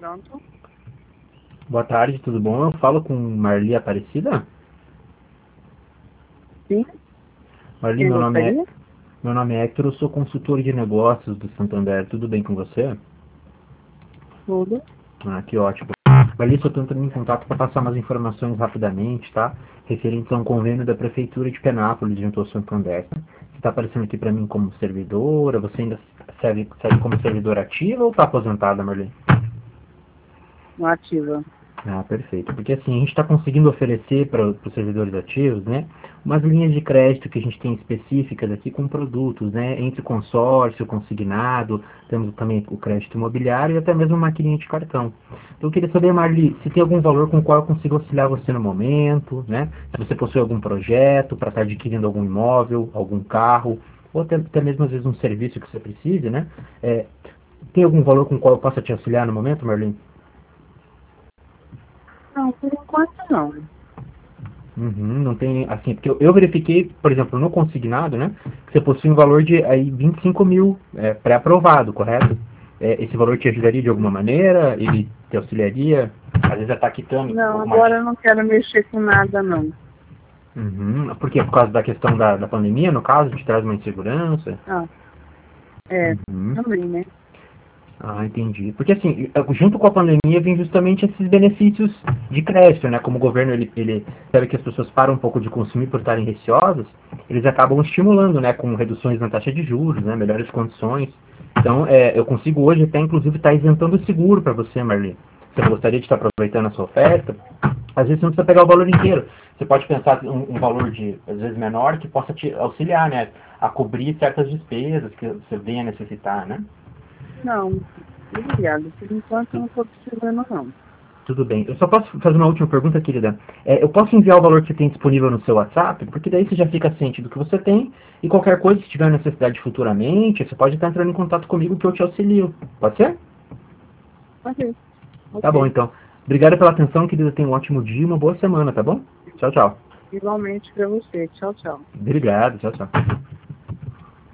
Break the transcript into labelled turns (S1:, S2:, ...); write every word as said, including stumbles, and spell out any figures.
S1: Pronto.
S2: Boa tarde, tudo bom? Eu falo com Marli Aparecida?
S1: Sim.
S2: Marli,
S1: Quem
S2: meu nome é,
S1: gostaria?
S2: meu nome é Hector, eu sou consultor de negócios do Santander. Tudo bem com você?
S1: Tudo.
S2: Ah, que ótimo. Marli, estou tentando em contato para passar umas informações rapidamente, tá? Referente a um convênio da Prefeitura de Penápolis junto ao Santander. Você está aparecendo aqui para mim como servidora? Você ainda serve, serve como servidora ativa ou está aposentada, Marli?
S1: No ativa.
S2: Ah, perfeito. Porque assim, a gente está conseguindo oferecer para os servidores ativos, né, umas linhas de crédito que a gente tem específicas aqui com produtos, né, entre consórcio, consignado, temos também o crédito imobiliário e até mesmo maquininha de cartão. Então eu queria saber, Marli, se tem algum valor com o qual eu consigo auxiliar você no momento, né, se você possui algum projeto para estar adquirindo algum imóvel, algum carro, ou até, até mesmo às vezes um serviço que você precise, né, é, tem algum valor com o qual eu possa te auxiliar no momento, Marli?
S1: Não, por enquanto não.
S2: Uhum, não tem, assim, porque eu, eu verifiquei, por exemplo, no consignado, né, que você possui um valor de aí vinte e cinco mil é, pré-aprovado, correto? É, esse valor te ajudaria de alguma maneira? Ele te auxiliaria? Às vezes já está quitando
S1: Não,
S2: alguma...
S1: agora eu não quero mexer com nada, não.
S2: Uhum, por quê? Por causa da questão da, da pandemia, no caso, te traz uma insegurança?
S1: Ah, é,
S2: Uhum.
S1: também, né?
S2: Ah, entendi. Porque assim, junto com a pandemia vem justamente esses benefícios de crédito, né? Como o governo ele, ele sabe que as pessoas param um pouco de consumir por estarem receosas, eles acabam estimulando, né? Com reduções na taxa de juros, né? Melhores condições. Então, é, eu consigo hoje até inclusive estar isentando o seguro para você, Marli. Você gostaria de estar aproveitando a sua oferta? Às vezes você não precisa pegar o valor inteiro. Você pode pensar um, um valor de, às vezes, menor que possa te auxiliar, né? A cobrir certas despesas que você venha a necessitar, né?
S1: Não, obrigada. Por enquanto eu não estou precisando, não.
S2: Tudo bem. Eu só posso fazer uma última pergunta, querida. É, eu posso enviar o valor que você tem disponível no seu WhatsApp? Porque daí você já fica ciente do que você tem e qualquer coisa, se tiver necessidade futuramente, você pode estar entrando em contato comigo que eu te auxilio. Pode ser?
S1: Ok,
S2: Tá bom,
S1: ok.
S2: então. Obrigado pela atenção, querida. Tenha um ótimo dia e uma boa semana, tá bom? Tchau, tchau.
S1: Igualmente para você. Tchau, tchau.
S2: Obrigado. Tchau, tchau.